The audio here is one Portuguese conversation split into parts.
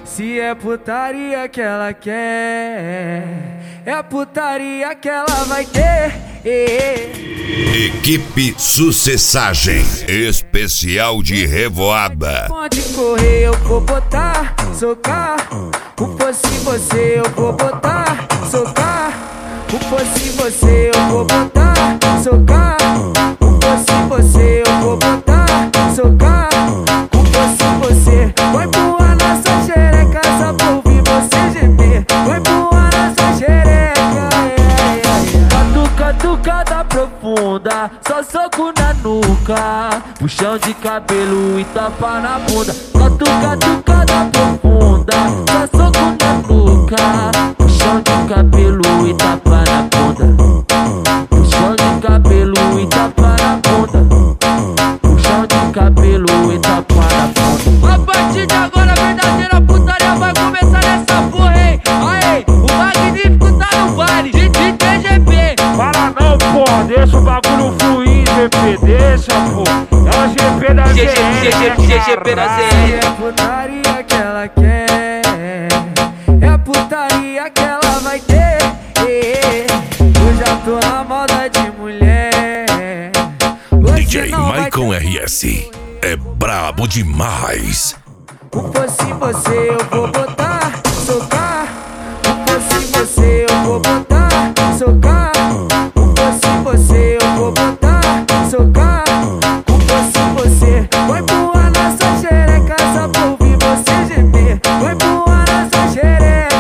Se é putaria que ela quer, é putaria que ela vai ter. Equipe Sucessagem, especial de revoada. Pode correr, eu vou botar, socar. O fosse você, eu vou botar, socar. O fosse você, eu vou botar, socar. O fosse você, eu vou botar, socar. O fosse você, vai voar na sua xereca só pra ouvir você gemer. Vai voar na sua xereca, catucada profunda, só soco na nuca, puxão de cabelo e tapa na bunda. Catucada profunda, só soco na nuca, puxão de cabelo e tapa na bunda. Puxão de cabelo e tapa na bunda. Puxão de cabelo e tapa na bunda. A partir de agora a verdadeira putaria vai começar nessa porra, hein? Aê, o magnífico tá no baile de TGP. Fala não, pô, deixa o bagulho fluir, GP, deixa, pô. É o GP da GP da ZR. É putaria que ela quer, é putaria que ela vai ter. Eu já tô na moda de mulher. DJ Michael RS é brabo demais. O fosse você, eu vou botar, socar. O fosse você, eu vou botar, socar. O fosse você, eu vou botar, socar. O fosse você, vai voar na sua xereca só pra ouvir você gemer. Vai voar na sua xereca,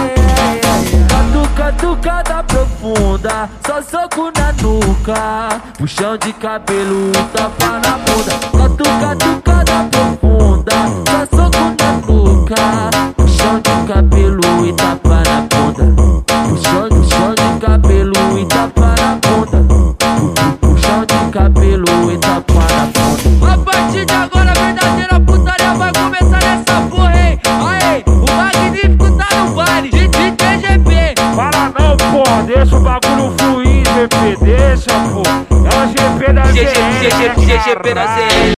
catucada profunda, só soco na nuca, puxão de cabelo e tapa na bunda. Catucada profunda, só soco na nuca, puxão de cabelo e tapa na bunda. Puxão de cabelo e tapa na bunda. Puxão de cabelo e tapa na bunda. A partir de agora a verdadeira putaria vai começar nessa porra, hein? Aê, o magnífico tá no baile de TGP. Fala não, pô, deixa o bagulho fluir, GP, deixa, pô. É o GP da ZR. GP da ZR.